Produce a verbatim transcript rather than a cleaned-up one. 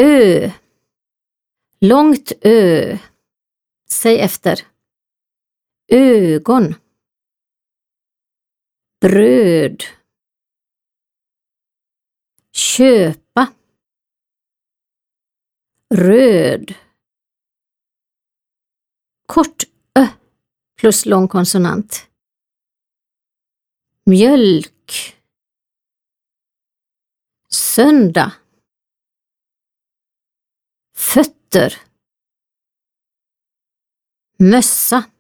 Ö. Långt ö. Säg efter. Ögon. Bröd. Köpa. Röd. Kort ö plus lång konsonant. Mjölk. Söndag. Fötter. Mössa.